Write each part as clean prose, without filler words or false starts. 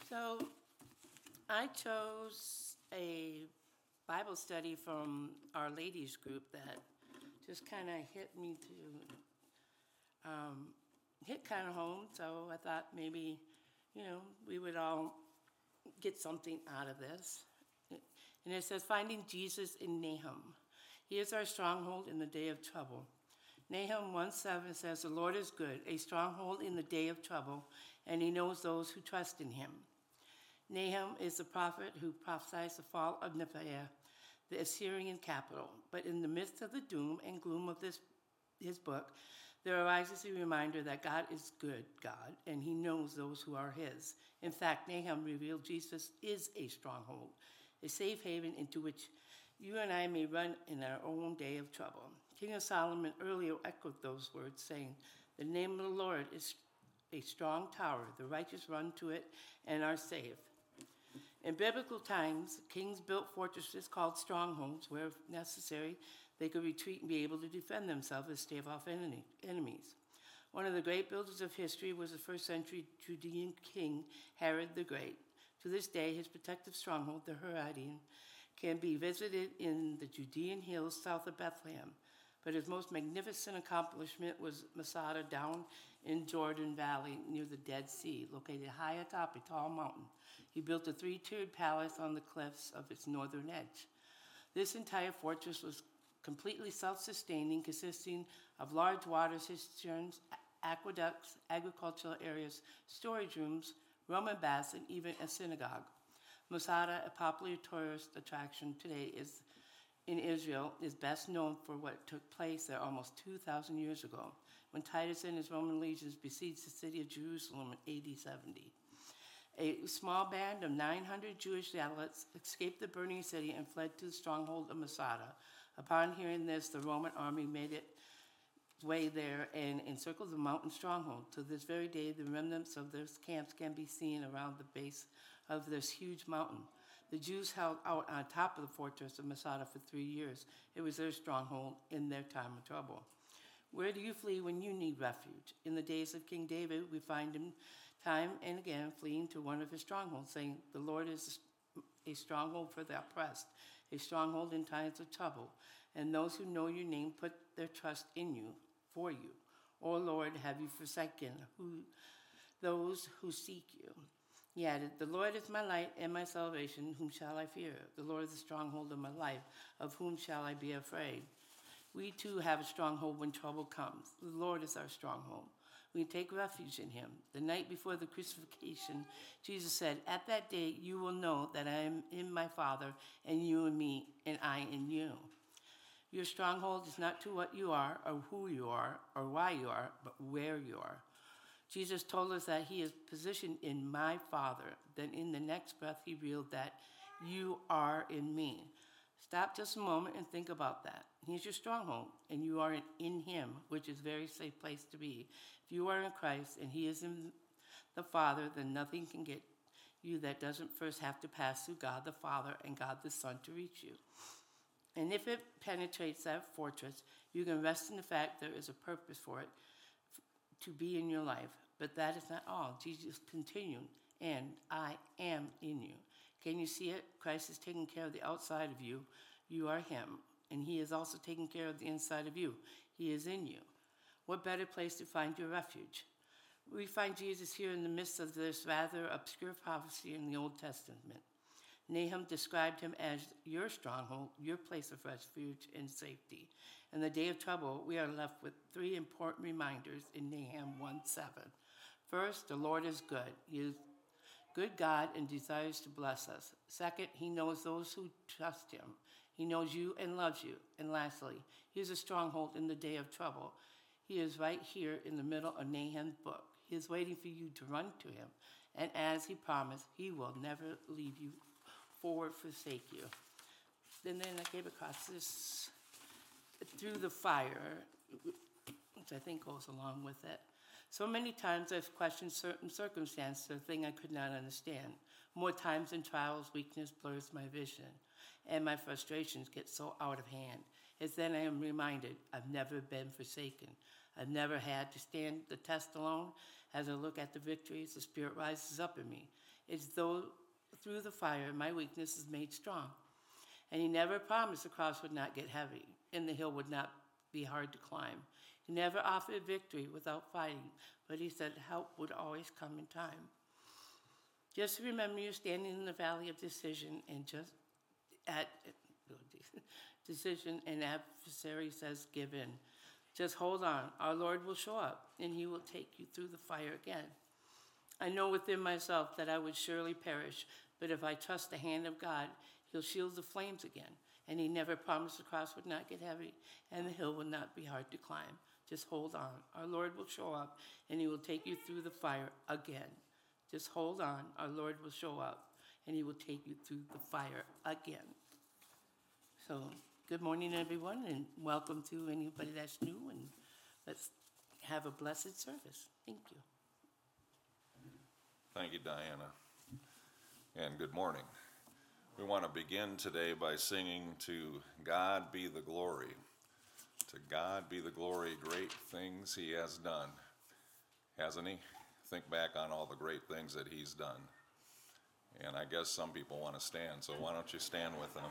So I chose a Bible study from our ladies group that just kind of hit me hit kind of home. So I thought maybe, we would all get something out of this. And it says, Finding Jesus in Nahum. He is our stronghold in the day of trouble. Nahum 1:7 says, The Lord is good, a stronghold in the day of trouble, and he knows those who trust in him. Nahum is the prophet who prophesies the fall of Nineveh, the Assyrian capital. But in the midst of the doom and gloom of his book, there arises a reminder that God is good God, and he knows those who are his. In fact, Nahum revealed Jesus is a stronghold, a safe haven into which you and I may run in our own day of trouble. King of Solomon earlier echoed those words, saying, The name of the Lord is a strong tower. The righteous run to it and are safe. In biblical times, kings built fortresses called strongholds where, if necessary, they could retreat and be able to defend themselves and stave off enemies. One of the great builders of history was the first century Judean king Herod the Great. To this day, his protective stronghold, the Herodian, can be visited in the Judean hills south of Bethlehem. But his most magnificent accomplishment was Masada down in Jordan Valley near the Dead Sea, located high atop a tall mountain. He built a 3-tiered palace on the cliffs of its northern edge. This entire fortress was completely self-sustaining, consisting of large water cisterns, aqueducts, agricultural areas, storage rooms, Roman baths, and even a synagogue. Masada, a popular tourist attraction today in Israel, is best known for what took place there almost 2,000 years ago, when Titus and his Roman legions besieged the city of Jerusalem in AD 70. A small band of 900 Jewish zealots escaped the burning city and fled to the stronghold of Masada. Upon hearing this, the Roman army made its way there and encircled the mountain stronghold. To this very day, the remnants of those camps can be seen around the base of this huge mountain. The Jews held out on top of the fortress of Masada for 3 years. It was their stronghold in their time of trouble. Where do you flee when you need refuge? In the days of King David, we find him time and again fleeing to one of his strongholds, saying, The Lord is a stronghold for the oppressed, a stronghold in times of trouble. And those who know your name put their trust in you, for you. O Lord, have you forsaken those who seek you? He added, The Lord is my light and my salvation. Whom shall I fear? The Lord is the stronghold of my life. Of whom shall I be afraid? We too have a stronghold when trouble comes. The Lord is our stronghold. We take refuge in him. The night before the crucifixion, Jesus said, At that day you will know that I am in my Father, and you in me, and I in you. Your stronghold is not to what you are, or who you are, or why you are, but where you are. Jesus told us that he is positioned in my Father. Then in the next breath, he revealed that you are in me. Stop just a moment and think about that. He's your stronghold, and you are in him, which is a very safe place to be. If you are in Christ and he is in the Father, then nothing can get you that doesn't first have to pass through God the Father and God the Son to reach you. And if it penetrates that fortress, you can rest in the fact there is a purpose for it to be in your life. But that is not all. Jesus continued, and I am in you. Can you see it? Christ is taking care of the outside of you. You are him. And he is also taking care of the inside of you. He is in you. What better place to find your refuge? We find Jesus here in the midst of this rather obscure prophecy in the Old Testament. Nahum described him as your stronghold, your place of refuge and safety. In the day of trouble, we are left with 3 important reminders in Nahum 1:7. First, the Lord is good. He is good God and desires to bless us. Second, he knows those who trust him. He knows you and loves you. And lastly, he is a stronghold in the day of trouble. He is right here in the middle of Nahum's book. He is waiting for you to run to him. And as he promised, he will never leave you or forsake you. And then I came across this through the fire, which I think goes along with it. So many times I've questioned certain circumstances, a thing I could not understand. More times than trials, weakness blurs my vision, and my frustrations get so out of hand. It's then I am reminded I've never been forsaken. I've never had to stand the test alone. As I look at the victories, the Spirit rises up in me. It's though through the fire my weakness is made strong. And he never promised the cross would not get heavy and the hill would not be hard to climb. He never offered victory without fighting, but he said help would always come in time. Just remember you're standing in the valley of decision and decision and adversary says give in. Just hold on. Our Lord will show up and he will take you through the fire again. I know within myself that I would surely perish, but if I trust the hand of God, he'll shield the flames again. And he never promised the cross would not get heavy and the hill would not be hard to climb. Just hold on. Our Lord will show up and he will take you through the fire again. Just hold on. Our Lord will show up and he will take you through the fire again. So, good morning, everyone, and welcome to anybody that's new, and let's have a blessed service. Thank you. Thank you, Diana, and good morning. We want to begin today by singing To God Be the Glory. To God be the glory, great things he has done. Hasn't he? Think back on all the great things that he's done. And I guess some people want to stand, so why don't you stand with them?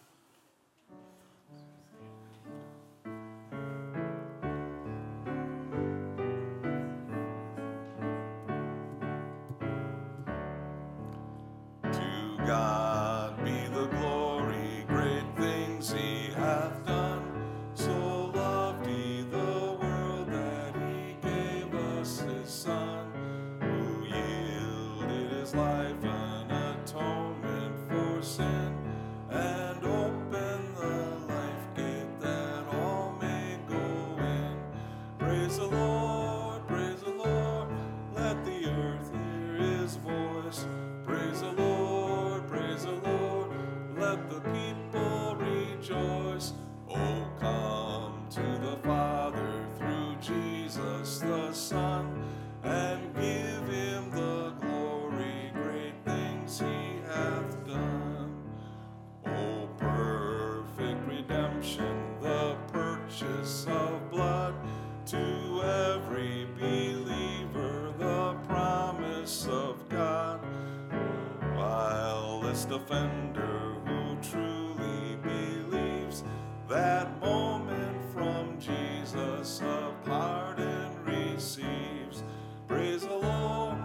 To God be the glory, great things he hath done. So loved he the world that he gave us his Son, who yielded his life an atonement for sin, and opened the life gate that all may go in. Praise the Lord, let the earth hear his voice. Praise the Lord, let the people rejoice. Oh, come to the Father through Jesus the Son, and give him the glory, great things he hath done. Oh, perfect redemption, the purchase of blood, to every believer the promise of God. Vilest offender who truly believes, that moment from Jesus a pardon receives. Praise the Lord,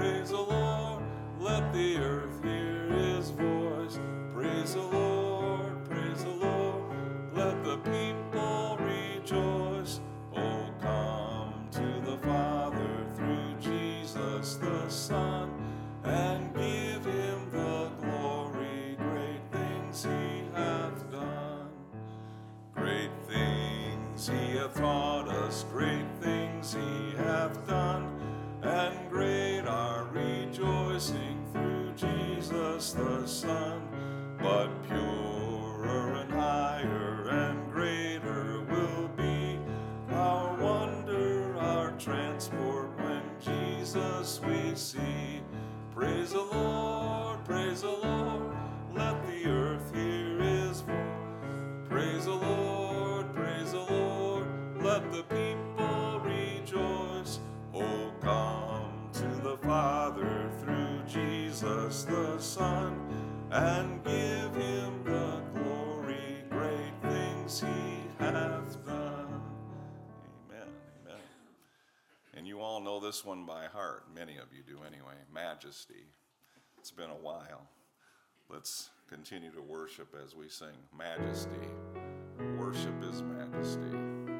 let the earth hear his voice. Praise the Lord, let the people rejoice. Oh, come to the Father through Jesus the Son, and give him the glory, great things he hath done. Great things he hath taught us, great things he hath done, and great our rejoicing through Jesus the Son. But purer and higher and greater will be our wonder, our transport when Jesus we see. Praise the Lord, let the earth hear his voice. Praise the Lord, let the people rejoice. Oh, come to the Father through Jesus the Son, and give him the glory, great things he hath done. Amen, amen. And you all know this one by heart. Many of you do anyway. Majesty. It's been a while. Let's continue to worship as we sing Majesty. Worship his majesty.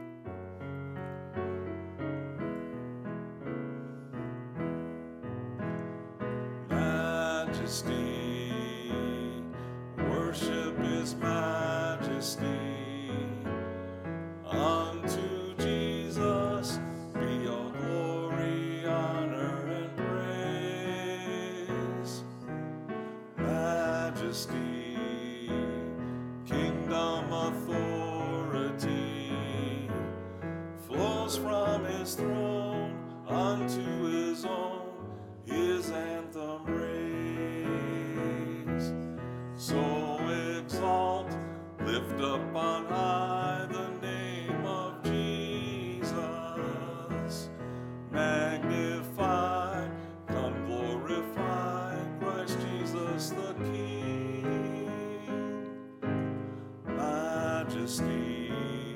Majesty, worship his majesty. Unto Jesus be all glory, honor, and praise. Majesty, kingdom, authority, flows from his throne unto his own, his anthem raise. So exalt, lift up on high the name of Jesus. Magnify, come glorify, majesty.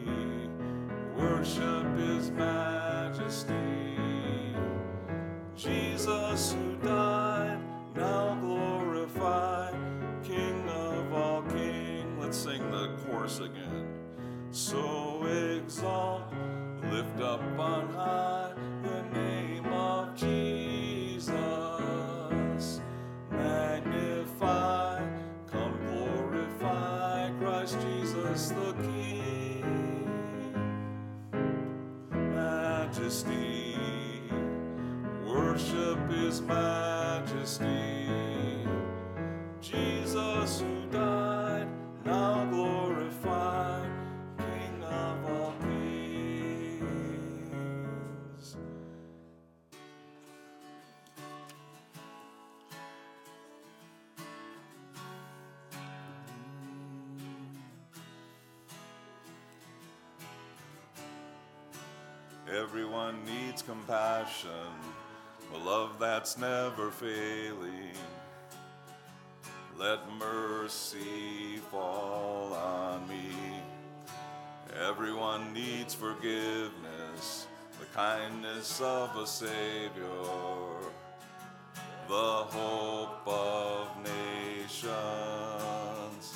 Worship his majesty. Jesus who died, now glorified, King of all kings. Let's sing the chorus again. So exalt, lift up on high the name of Jesus. Magnify, come glorify Christ Jesus the King. Majesty, worship his majesty. Jesus who died, now glorified, King of all kings. Everyone needs compassion, a love that's never failing. Let mercy fall on me. Everyone needs forgiveness, the kindness of a Savior, the hope of nations.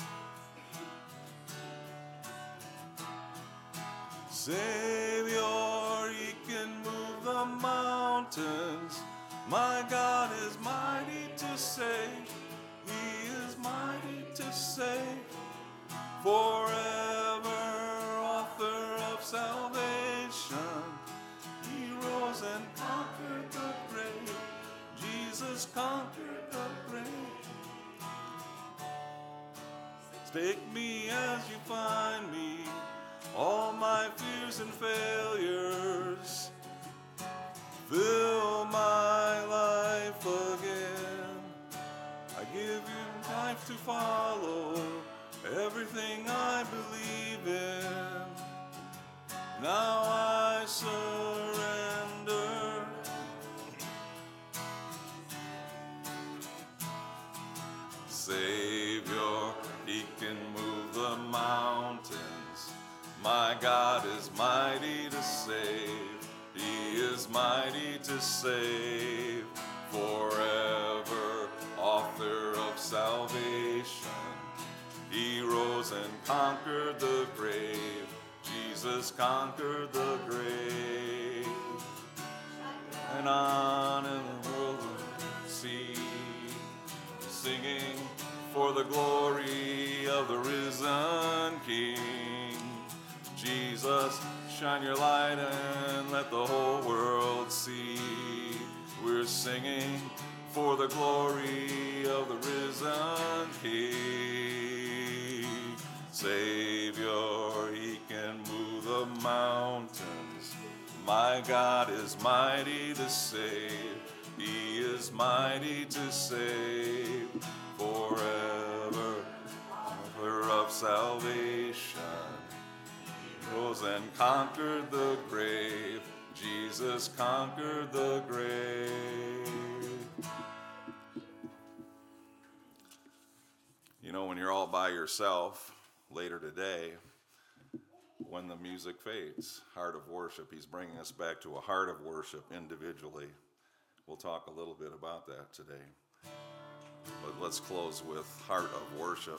Savior, he can move the mountains. My God is mighty to save. He is mighty to save. Forever author of salvation. He rose and conquered the grave. Jesus conquered the grave. Take me as you find me, all my fears and failures. Fill my life again. I give you life to follow, everything I believe in. Now I surrender. Savior, he can move the mountains. My God is mighty to save. He is mighty to save. Forever author of salvation. He rose and conquered the grave. Jesus conquered the grave. And on in the world we'll see, singing for the glory of the risen King. Jesus, shine your light and let the whole world see. We're singing for the glory of the risen King. Savior, he can move the mountains. My God is mighty to save. He is mighty to save. Forever, author of salvation. Rose and conquered the grave. Jesus conquered the grave. You know, when you're all by yourself later today, when the music fades, heart of worship, he's bringing us back to a heart of worship individually. We'll talk a little bit about that today. But let's close with heart of worship.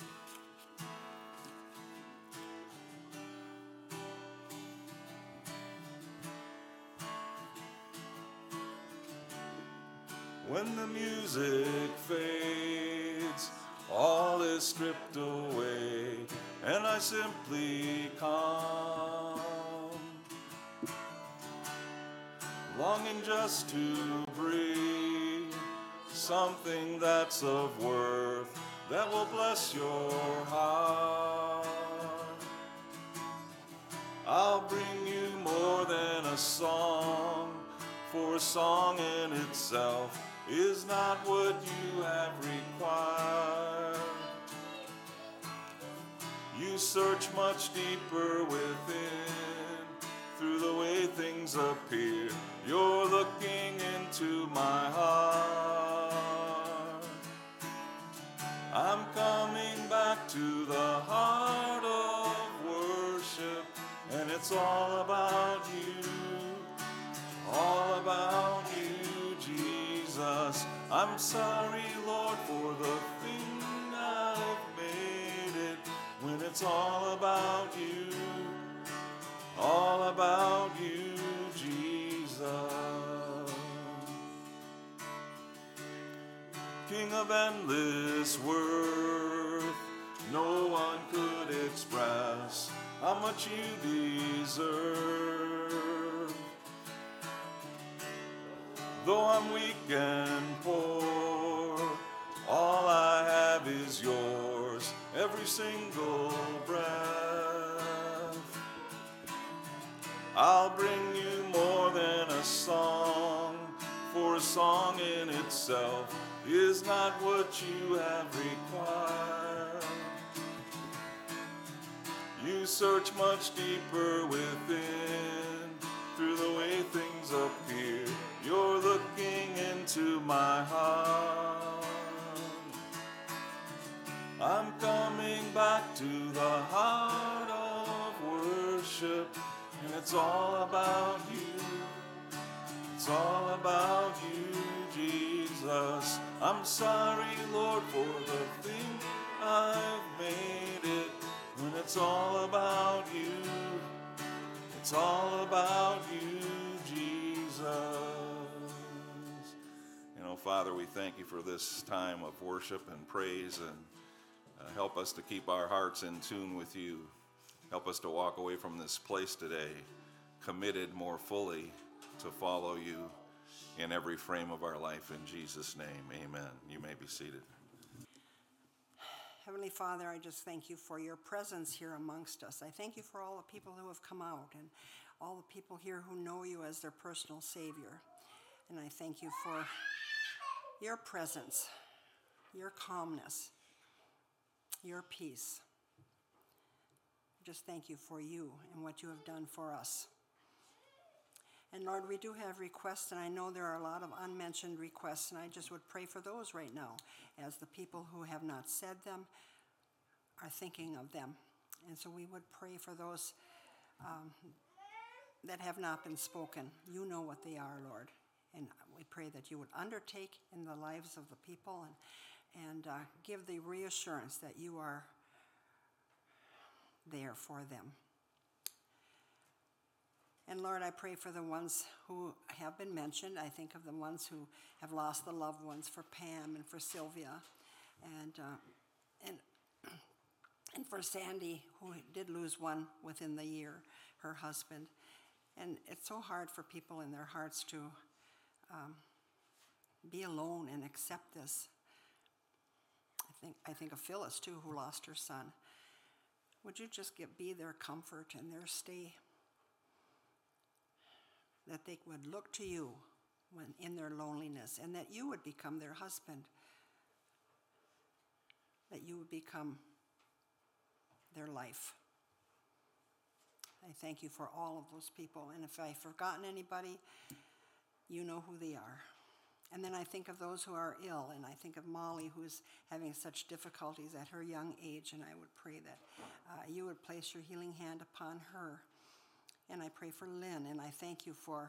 When the music fades, all is stripped away, and I simply come, longing just to breathe something that's of worth, that will bless your heart. I'll bring you more than a song, for a song in itself is not what you have required. You search much deeper within, through the way things appear. You're looking into my heart. I'm coming back to the heart of worship. it's all about you. All about you, Jesus. I'm sorry, Lord, for the thing I've made it. When it's all about you. All about you, Jesus. King of endless worth, no one could express how much you deserve. Though I'm weak and poor, all I have is yours, every single breath. I'll bring you more than a song, for a song in itself is not what you have required. You search much deeper within, through the way things appear. You're looking into my heart. I'm coming back to the heart of worship. And it's all about you. It's all about you, Jesus. I'm sorry, Lord, for the thing I've made it. When it's all about you, it's all about you, Jesus. You know, Father, we thank you for this time of worship and praise, and help us to keep our hearts in tune with you. Help us to walk away from this place today, committed more fully to follow you in every frame of our life. In Jesus' name, amen. You may be seated. Heavenly Father, I just thank you for your presence here amongst us. I thank you for all the people who have come out and all the people here who know you as their personal Savior. And I thank you for your presence, your calmness, your peace. Just thank you for you and what you have done for us. And Lord, we do have requests, and I know there are a lot of unmentioned requests, and I just would pray for those right now, as the people who have not said them are thinking of them. And so we would pray for those that have not been spoken. You know what they are, Lord. And we pray that you would undertake in the lives of the people and give the reassurance that you are there for them. And Lord, I pray for the ones who have been mentioned. I think of the ones who have lost the loved ones, for Pam and for Sylvia, and for Sandy, who did lose one within the year, her husband. And it's so hard for people in their hearts to be alone and accept this. I think of Phyllis too, who lost her son. Would you just be their comfort and their stay? That they would look to you when in their loneliness, and that you would become their husband. That you would become their life. I thank you for all of those people. And if I've forgotten anybody, you know who they are. And then I think of those who are ill, and I think of Molly, who's having such difficulties at her young age, and I would pray that you would place your healing hand upon her. And I pray for Lynn, and I thank you for,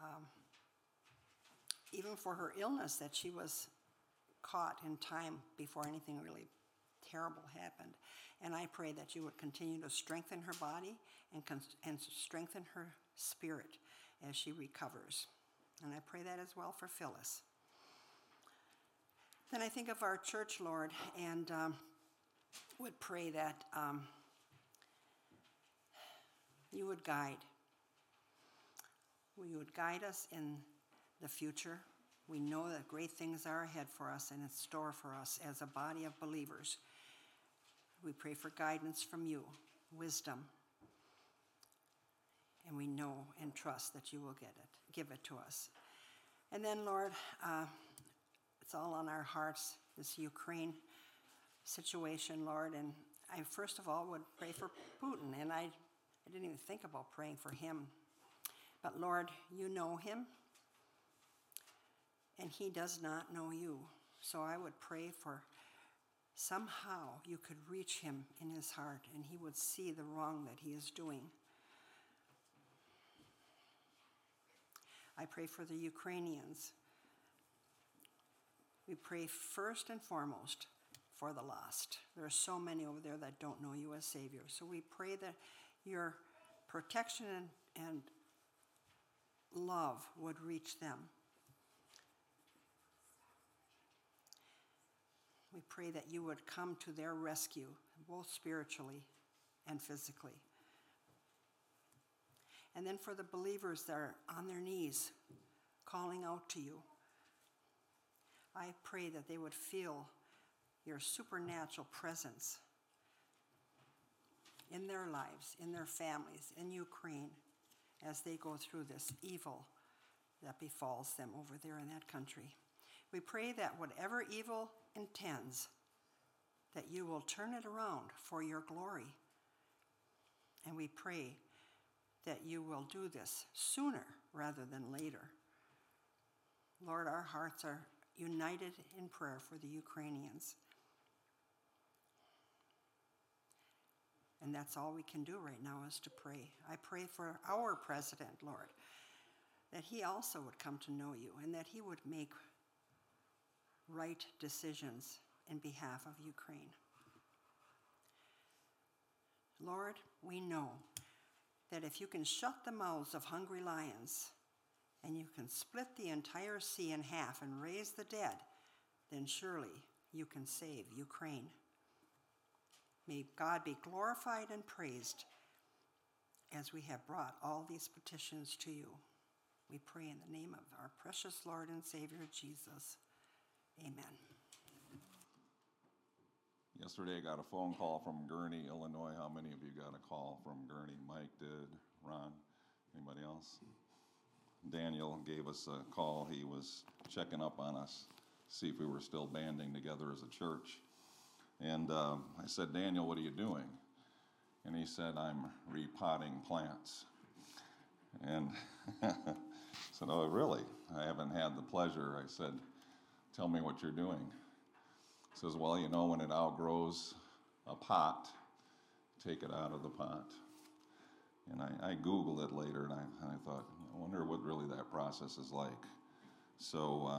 even for her illness, that she was caught in time before anything really terrible happened. And I pray that you would continue to strengthen her body and strengthen her spirit as she recovers. And I pray that as well for Phyllis. Then I think of our church, Lord, and would pray that you would guide. You would guide us in the future. We know that great things are ahead for us and in store for us as a body of believers. We pray for guidance from you, wisdom, and we know and trust that you will give it to us. And then, Lord, it's all on our hearts, this Ukraine situation, Lord, and I first of all would pray for Putin, and I didn't even think about praying for him. But Lord, you know him, and he does not know you. So I would pray for somehow you could reach him in his heart, and he would see the wrong that he is doing. I pray for the Ukrainians. We pray first and foremost for the lost. There are so many over there that don't know you as Savior. So we pray that your protection and love would reach them. We pray that you would come to their rescue, both spiritually and physically. And then for the believers that are on their knees, calling out to you, I pray that they would feel your supernatural presence in their lives, in their families, in Ukraine, as they go through this evil that befalls them over there in that country. We pray that whatever evil intends, that you will turn it around for your glory. And we pray that you will do this sooner rather than later. Lord, our hearts are united in prayer for the Ukrainians. And that's all we can do right now is to pray. I pray for our president, Lord, that he also would come to know you and that he would make right decisions in behalf of Ukraine. Lord, we know that if you can shut the mouths of hungry lions and you can split the entire sea in half and raise the dead, then surely you can save Ukraine. May God be glorified and praised as we have brought all these petitions to you. We pray in the name of our precious Lord and Savior, Jesus. Amen. Yesterday I got a phone call from Gurnee, Illinois. How many of you got a call from Gurnee? Mike did. Ron? Anybody else? Daniel gave us a call. He was checking up on us, see if we were still banding together as a church. And I said, Daniel, what are you doing? And he said, I'm repotting plants. And I said, oh, really? I haven't had the pleasure. I said, tell me what you're doing. He says, well, you know, when it outgrows a pot, take it out of the pot. And I Googled it later, and I thought, I wonder what really that process is like. So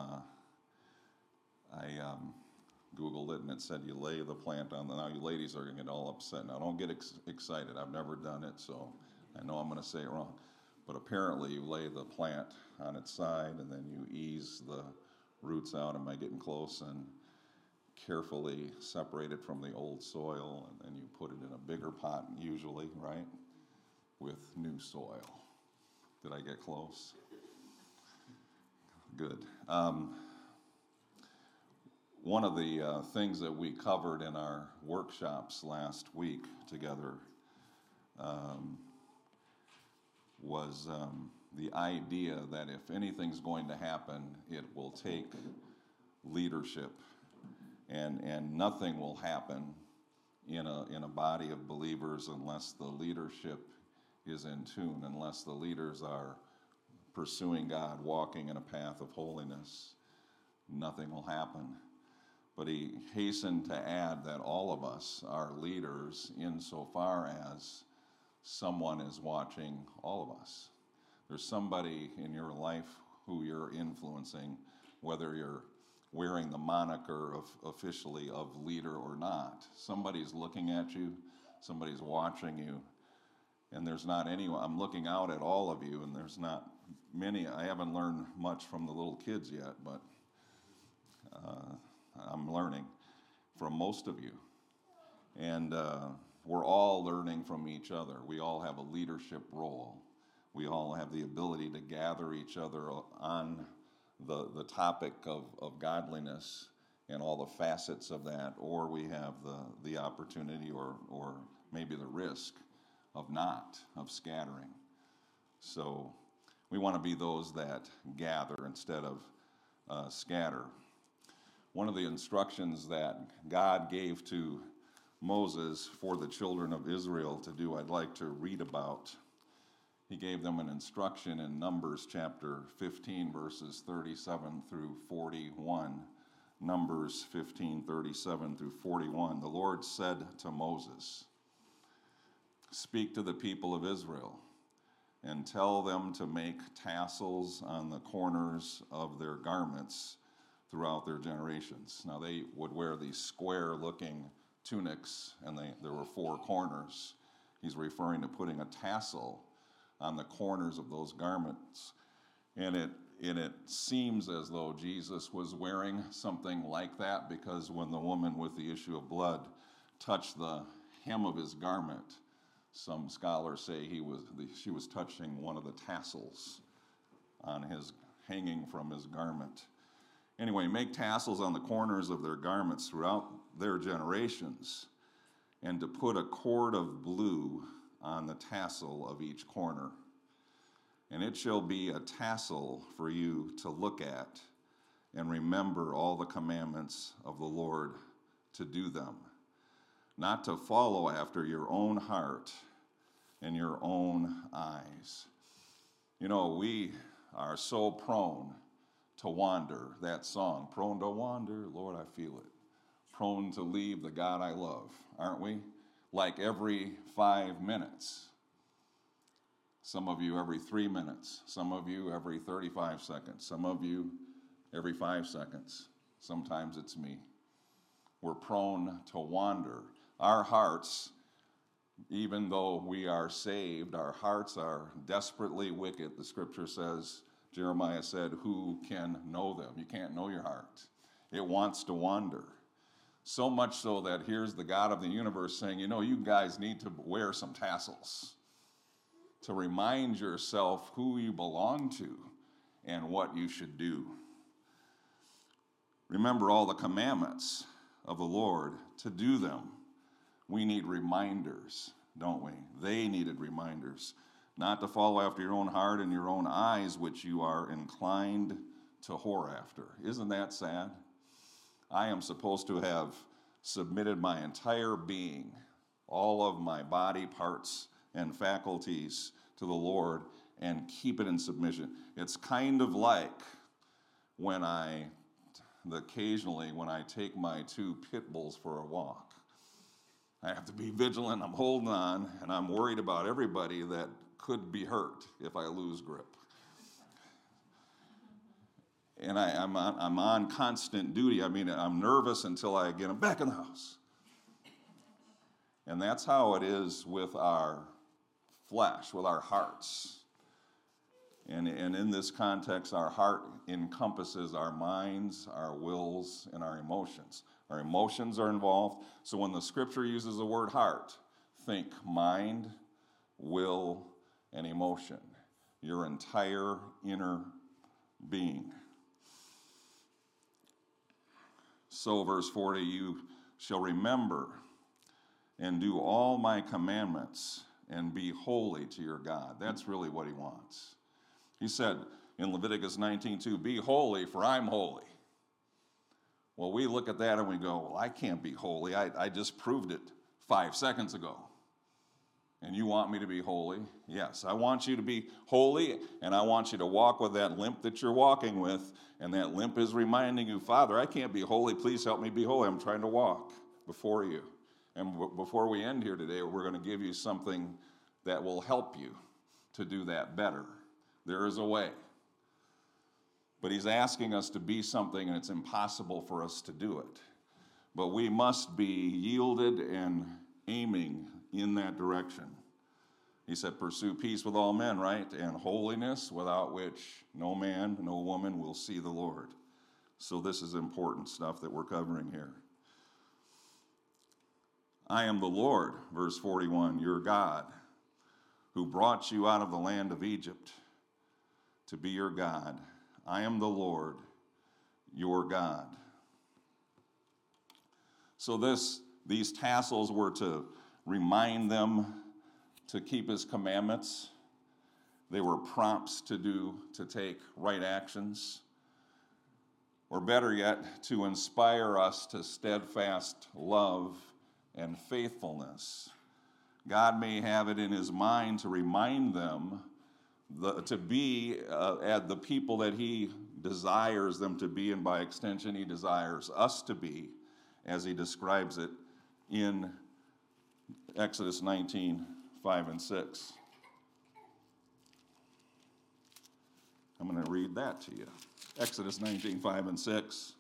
I Googled it, and it said you lay the plant on now you ladies are going to get all upset. Now, don't get excited. I've never done it, so I know I'm going to say it wrong. But apparently, you lay the plant on its side, and then you ease the roots out. Am I getting close? And carefully separate it from the old soil, and then you put it in a bigger pot, usually, right, with new soil. Did I get close? Good. One of the things that we covered in our workshops last week together was the idea that if anything's going to happen, it will take leadership, and nothing will happen in a body of believers unless the leadership is in tune, unless the leaders are pursuing God, walking in a path of holiness. Nothing will happen. But he hastened to add that all of us are leaders insofar as someone is watching all of us. There's somebody in your life who you're influencing, whether you're wearing the moniker of officially of leader or not. Somebody's looking at you, somebody's watching you, and there's not anyone. I'm looking out at all of you, and there's not many. I haven't learned much from the little kids yet, but I'm learning from most of you. And we're all learning from each other. We all have a leadership role. We all have the ability to gather each other on the topic of godliness and all the facets of that, or we have the opportunity or maybe the risk of scattering. So we want to be those that gather instead of scatter. One of the instructions that God gave to Moses for the children of Israel to do, I'd like to read about. He gave them an instruction in Numbers chapter 15, verses 37 through 41. Numbers 15, 37 through 41. The Lord said to Moses, "Speak to the people of Israel. and tell them to make tassels on the corners of their garments throughout their generations. Now they would wear these square-looking tunics, and there were 4 corners. He's referring to putting a tassel on the corners of those garments. And it seems as though Jesus was wearing something like that, because when the woman with the issue of blood touched the hem of his garment, some scholars say she was touching one of the tassels on his, hanging from his garment. Anyway, make tassels on the corners of their garments throughout their generations, and to put a cord of blue on the tassel of each corner. And it shall be a tassel for you to look at and remember all the commandments of the Lord to do them, not to follow after your own heart and your own eyes. You know, we are so prone to wander. That song, prone to wander, Lord, I feel it. Prone to leave the God I love, aren't we? Like every 5 minutes. Some of you every 3 minutes. Some of you every 35 seconds. Some of you every 5 seconds. Sometimes it's me. We're prone to wander. Our hearts, even though we are saved, our hearts are desperately wicked. The scripture says, Jeremiah said, who can know them? You can't know your heart. It wants to wander. So much so that here's the God of the universe saying, you know, you guys need to wear some tassels to remind yourself who you belong to and what you should do. Remember all the commandments of the Lord to do them. We need reminders, don't we? They needed reminders. Not to follow after your own heart and your own eyes, which you are inclined to whore after. Isn't that sad? I am supposed to have submitted my entire being, all of my body parts and faculties to the Lord, and keep it in submission. It's kind of like occasionally when I take my 2 pit bulls for a walk. I have to be vigilant, I'm holding on, and I'm worried about everybody that could be hurt if I lose grip. And I'm on constant duty. I mean, I'm nervous until I get them back in the house. And that's how it is with our flesh, with our hearts. And in this context, our heart encompasses our minds, our wills, and our emotions. Our emotions are involved. So when the scripture uses the word heart, think mind, will, and emotion. Your entire inner being. So verse 40, you shall remember and do all my commandments and be holy to your God. That's really what he wants. He said in Leviticus 19:2, be holy, for I'm holy. Well, we look at that and we go, well, I can't be holy. I just proved it 5 seconds ago. And you want me to be holy? Yes, I want you to be holy, and I want you to walk with that limp that you're walking with, and that limp is reminding you, Father, I can't be holy. Please help me be holy. I'm trying to walk before you. And before we end here today, we're going to give you something that will help you to do that better. There is a way. But he's asking us to be something, and it's impossible for us to do it. But we must be yielded and aiming in that direction. He said, pursue peace with all men, right? And holiness, without which no man, no woman will see the Lord. So this is important stuff that we're covering here. I am the Lord, verse 41, your God, who brought you out of the land of Egypt to be your God. I am the Lord, your God. So these tassels were to remind them to keep his commandments. They were prompts to take right actions. Or better yet, to inspire us to steadfast love and faithfulness. God may have it in his mind to remind them to be the people that he desires them to be, and by extension he desires us to be, as he describes it in Exodus 19:5 and 6. I'm going to read that to you. Exodus 19, 5 and 6.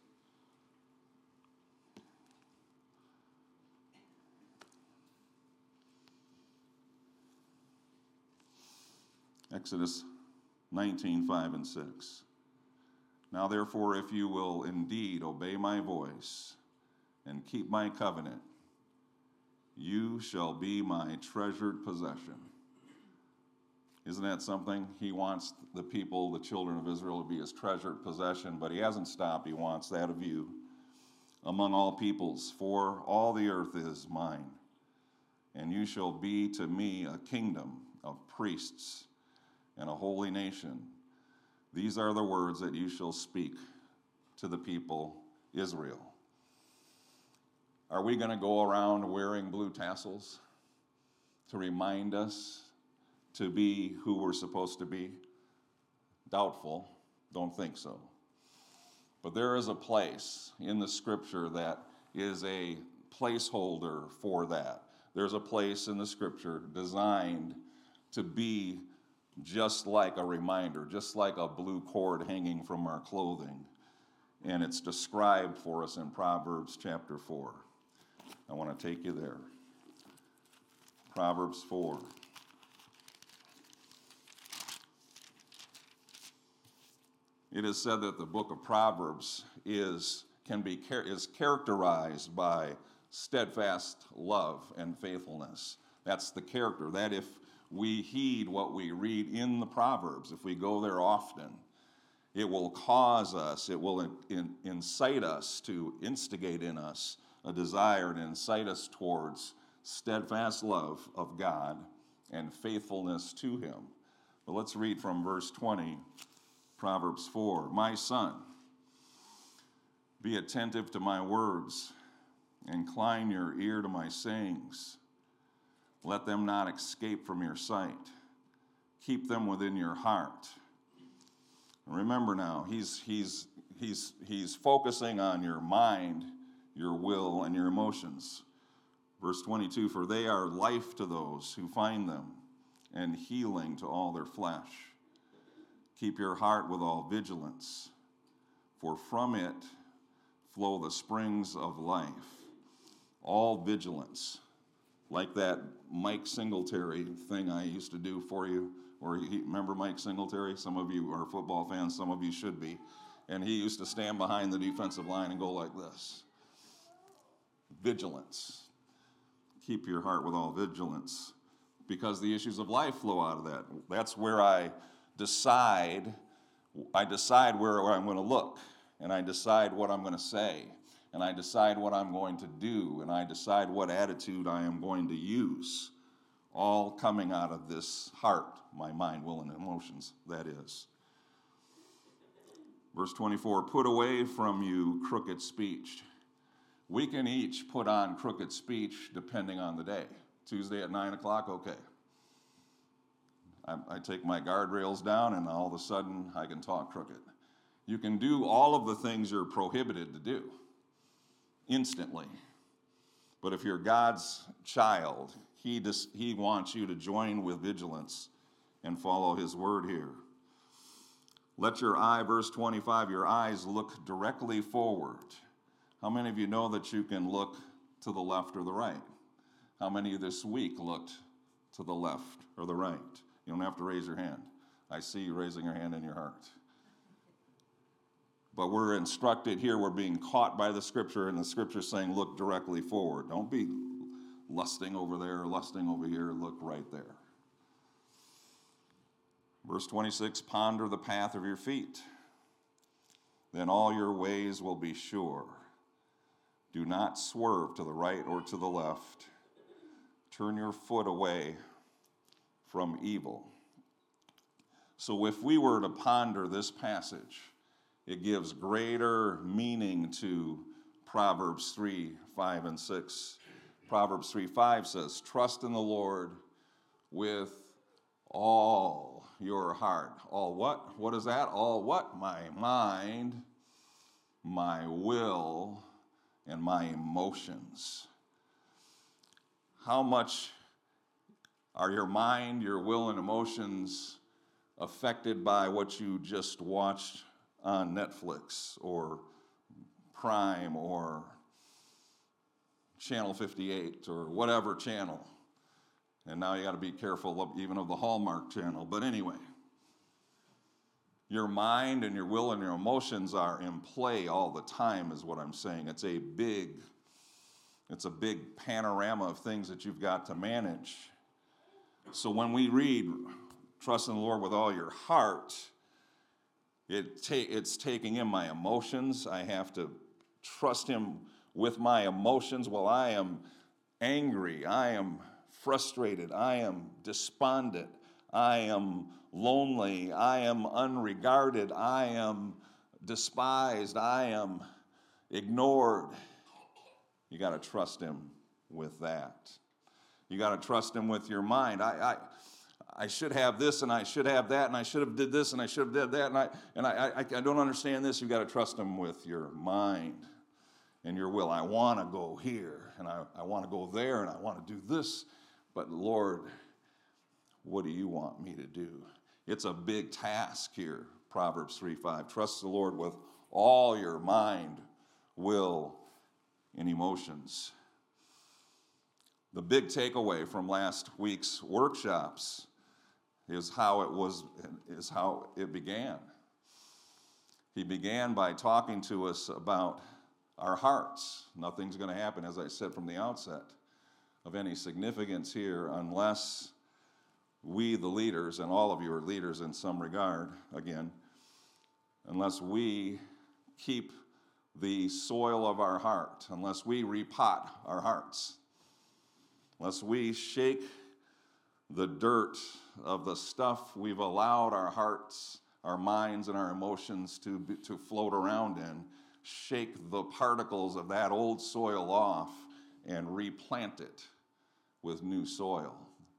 Exodus 19, 5 and 6. Now therefore, if you will indeed obey my voice and keep my covenant, you shall be my treasured possession. Isn't that something? He wants the people, the children of Israel, to be his treasured possession, but he hasn't stopped. He wants that of you among all peoples, for all the earth is mine, and you shall be to me a kingdom of priests and a holy nation. These are the words that you shall speak to the people Israel. Are we going to go around wearing blue tassels to remind us to be who we're supposed to be? Doubtful. Don't think so. But there is a place in the scripture that is a placeholder for that. There's a place in the scripture designed to be just like a reminder, just like a blue cord hanging from our clothing. And it's described for us in Proverbs chapter 4. I want to take you there. Proverbs 4. It is said that the book of Proverbs is characterized by steadfast love and faithfulness. That's the character. That if we heed what we read in the Proverbs, if we go there often, it will cause us, it will incite us to instigate in us a desire to incite us towards steadfast love of God and faithfulness to him. But let's read from verse 20, Proverbs 4. My son, be attentive to my words, incline your ear to my sayings. Let them not escape from your sight. Keep them within your heart. Remember now, he's focusing on your mind, your will, and your emotions. Verse 22, for they are life to those who find them, and healing to all their flesh. Keep your heart with all vigilance, for from it flow the springs of life. All vigilance. Like that Mike Singletary thing I used to do for you, remember Mike Singletary? Some of you are football fans, some of you should be. And he used to stand behind the defensive line and go like this. Vigilance. Keep your heart with all vigilance, because the issues of life flow out of that. That's where I decide where I'm going to look, and I decide what I'm going to say, and I decide what I'm going to do, and I decide what attitude I am going to use, all coming out of this heart, my mind, will, and emotions, that is. Verse 24, put away from you crooked speech. We can each put on crooked speech depending on the day. Tuesday at 9 o'clock, okay. I take my guardrails down and all of a sudden I can talk crooked. You can do all of the things you're prohibited to do instantly. But if you're God's child, he wants you to join with vigilance and follow his word here. Let your eye, verse 25, your eyes look directly forward. How many of you know that you can look to the left or the right? How many this week looked to the left or the right? You don't have to raise your hand. I see you raising your hand in your heart. But we're instructed here, we're being caught by the scripture, and the scripture saying, look directly forward. Don't be lusting over there or lusting over here. Look right there. Verse 26, ponder the path of your feet. Then all your ways will be sure. Do not swerve to the right or to the left. Turn your foot away from evil. So if we were to ponder this passage, it gives greater meaning to Proverbs 3, 5, and 6. Proverbs 3, 5 says, trust in the Lord with all your heart. All what? What is that? All what? My mind, my will, and my emotions. How much are your mind, your will, and emotions affected by what you just watched on Netflix or Prime or Channel 58 or whatever channel. And now you got to be careful even of the Hallmark Channel. But anyway, your mind and your will and your emotions are in play all the time is what I'm saying. It's a big panorama of things that you've got to manage. So when we read, trust in the Lord with all your heart, it's taking in my emotions. I have to trust him with my emotions. While I am angry, I am frustrated, I am despondent, I am lonely, I am unregarded, I am despised, I am ignored. You got to trust him with that. You got to trust him with your mind. I should have this, and I should have that, and I should have did this, and I should have did that, and I don't understand this. You got to trust him with your mind and your will. I want to go here, and I want to go there, and I want to do this. But Lord, what do you want me to do? It's a big task here, Proverbs 3:5. Trust the Lord with all your mind, will, and emotions. The big takeaway from last week's workshops is how it began. He began by talking to us about our hearts. Nothing's going to happen, as I said from the outset, of any significance here unless we, the leaders, and all of you are leaders in some regard, again, unless we keep the soil of our heart, unless we repot our hearts, unless we shake the dirt of the stuff we've allowed our hearts, our minds, and our emotions to float around in, shake the particles of that old soil off and replant it with new soil.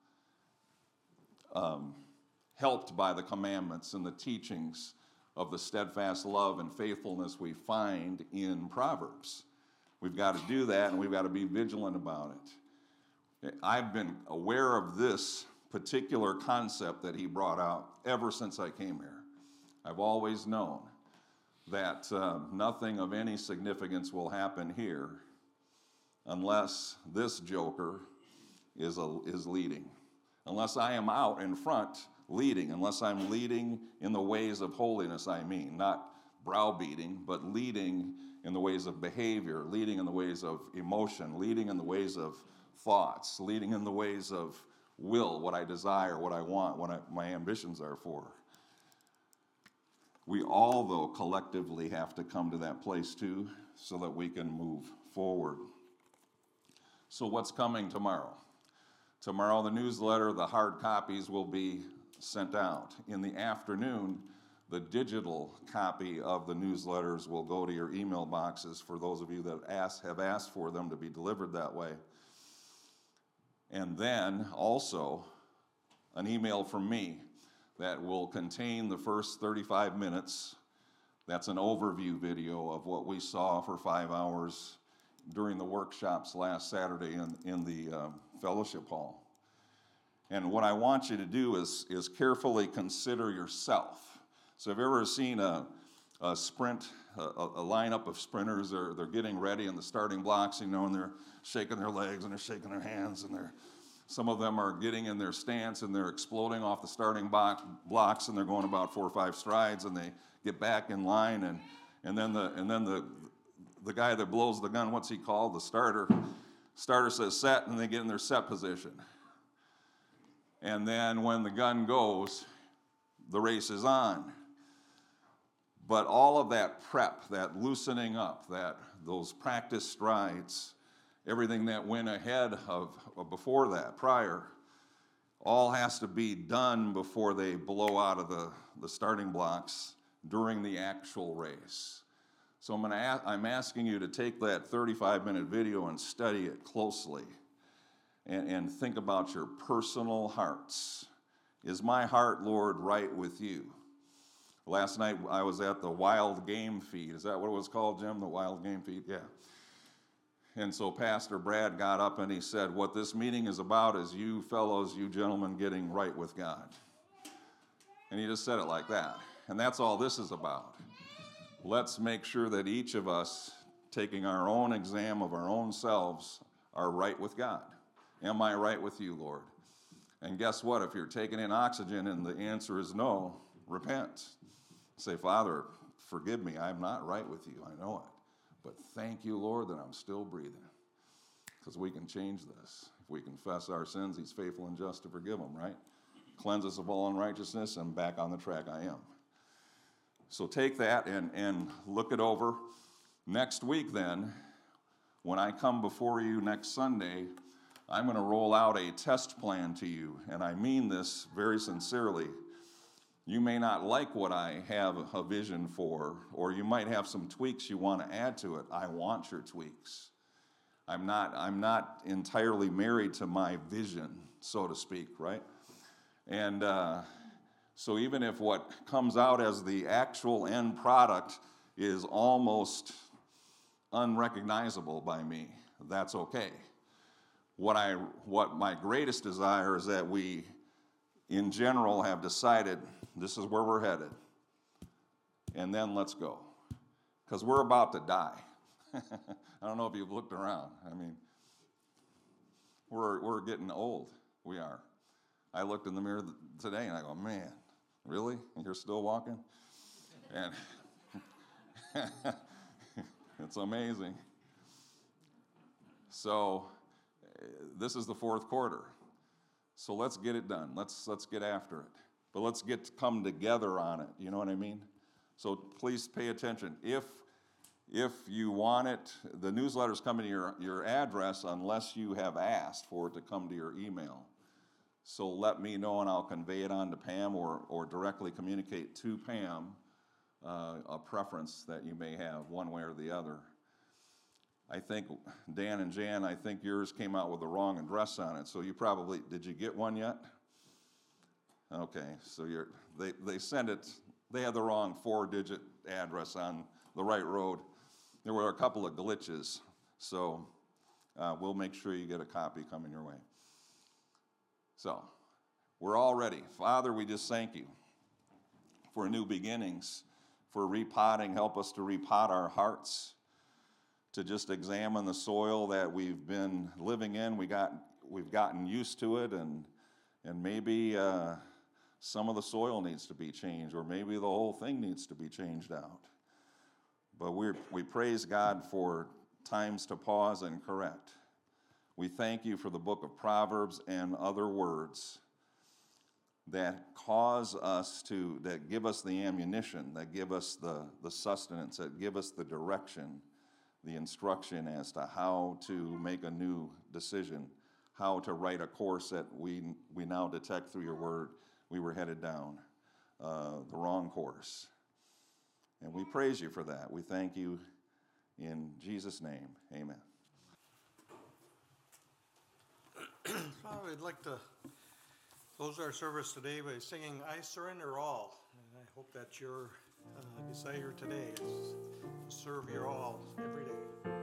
Helped by the commandments and the teachings of the steadfast love and faithfulness we find in Proverbs. We've got to do that, and we've got to be vigilant about it. I've been aware of this particular concept that he brought out ever since I came here. I've always known that nothing of any significance will happen here unless this joker is leading. Unless I am out in front leading, unless I'm leading in the ways of holiness, I mean, not browbeating, but leading in the ways of behavior, leading in the ways of emotion, leading in the ways of thoughts, leading in the ways of will, what I desire, what I want, what my ambitions are for. We all, though, collectively have to come to that place, too, so that we can move forward. So what's coming tomorrow? Tomorrow, the newsletter, the hard copies will be sent out. In the afternoon, the digital copy of the newsletters will go to your email boxes for those of you that have asked for them to be delivered that way. And then also an email from me that will contain the first 35 minutes. That's an overview video of what we saw for 5 hours during the workshops last Saturday in the fellowship hall. And what I want you to do is carefully consider yourself. So have you ever seen a sprint, a lineup of sprinters? They're getting ready in the starting blocks, and they're shaking their legs and they're shaking their hands, and some of them are getting in their stance and they're exploding off the starting blocks, and they're going about 4 or 5 strides, and they get back in line, and then the guy that blows the gun, what's he called? The starter says set, and they get in their set position. And then when the gun goes, the race is on. But all of that prep, that loosening up, those practice strides, everything that went ahead of before that, prior, all has to be done before they blow out of the starting blocks during the actual race. So I'm asking you to take that 35-minute video and study it closely and think about your personal hearts. Is my heart, Lord, right with you? Last night I was at the Wild Game Feed. Is that what it was called, Jim? The Wild Game Feed? Yeah. And so Pastor Brad got up and he said, what this meeting is about is you fellows, you gentlemen, getting right with God. And he just said it like that. And that's all this is about. Let's make sure that each of us, taking our own exam of our own selves, are right with God. Am I right with you, Lord? And guess what? If you're taking in oxygen and the answer is no, repent. Say, Father, forgive me. I'm not right with you. I know it. But thank you, Lord, that I'm still breathing. Because we can change this. If we confess our sins, he's faithful and just to forgive them, right? Cleanse us of all unrighteousness, and back on the track I am. So take that and look it over. Next week then, when I come before you next Sunday, I'm going to roll out a test plan to you, and I mean this very sincerely. You may not like what I have a vision for, or you might have some tweaks you want to add to it. I want your tweaks. I'm not entirely married to my vision, so to speak, right? And so even if what comes out as the actual end product is almost unrecognizable by me, that's okay. What my greatest desire is that we, in general, have decided this is where we're headed, and then let's go, because we're about to die. I don't know if you've looked around. I mean, we're getting old. We are. I looked in the mirror today and I go, man, really? You're still walking? And it's amazing. So this is the fourth quarter. So let's get it done. Let's get after it. But let's come together on it. You know what I mean? So please pay attention. If you want it, the newsletter's coming to your address unless you have asked for it to come to your email. So let me know and I'll convey it on to Pam or directly communicate to Pam a preference that you may have one way or the other. I think, Dan and Jan, I think yours came out with the wrong address on it. So you probably, did you get one yet? Okay, so they sent it, they had the wrong 4-digit address on the right road. There were a couple of glitches, so we'll make sure you get a copy coming your way. So, we're all ready. Father, we just thank you for new beginnings, for repotting. Help us to repot our hearts, to just examine the soil that we've been living in. We've gotten used to it, and maybe some of the soil needs to be changed, or maybe the whole thing needs to be changed out. But we praise God for times to pause and correct. We thank you for the book of Proverbs and other words that cause us that give us the ammunition, that give us the sustenance, that give us the direction, the instruction as to how to make a new decision, how to write a course that we now detect through your word we were headed down the wrong course. And we praise you for that. We thank you in Jesus' name. Amen. Well, we'd like to close our service today by singing I Surrender All. And I hope that's your desire today, is to serve your all every day.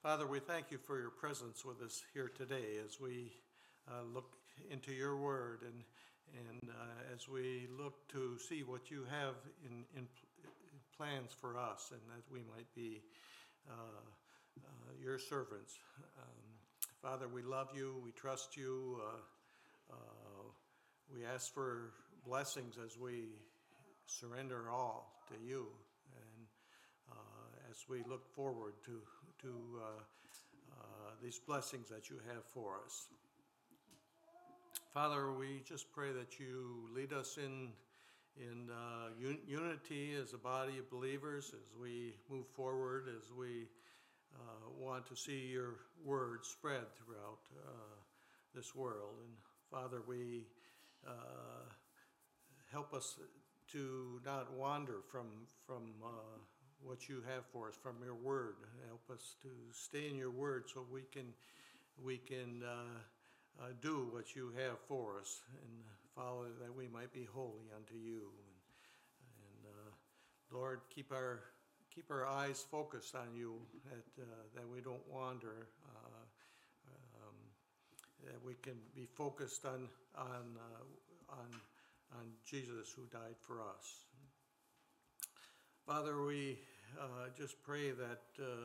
Father, we thank you for your presence with us here today as we look into your word and as we look to see what you have in plans for us, and that we might be your servants. Father, we love you, we trust you. We ask for blessings as we surrender all to you, and as we look forward to these blessings that you have for us. Father, we just pray that you lead us in unity as a body of believers as we move forward, as we want to see your word spread throughout this world. And Father, we help us to not wander from what you have for us, from your word. Help us to stay in your word so we can do what you have for us, and follow that we might be holy unto you. And Lord, keep our eyes focused on you, that we don't wander, that we can be focused on Jesus who died for us. Father, we just pray that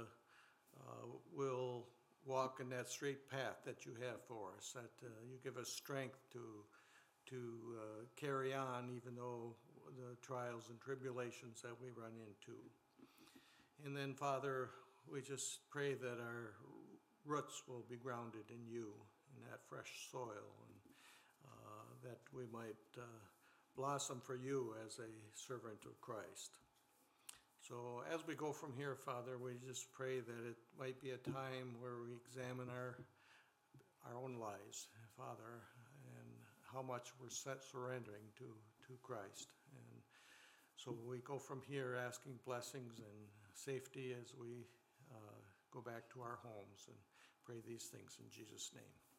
we'll walk in that straight path that you have for us, that you give us strength to carry on even though the trials and tribulations that we run into. And then, Father, we just pray that our roots will be grounded in you, in that fresh soil, and that we might blossom for you as a servant of Christ. So as we go from here, Father, we just pray that it might be a time where we examine our own lives, Father, and how much we're surrendering to Christ. And so we go from here asking blessings and safety as we go back to our homes, and pray these things in Jesus' name.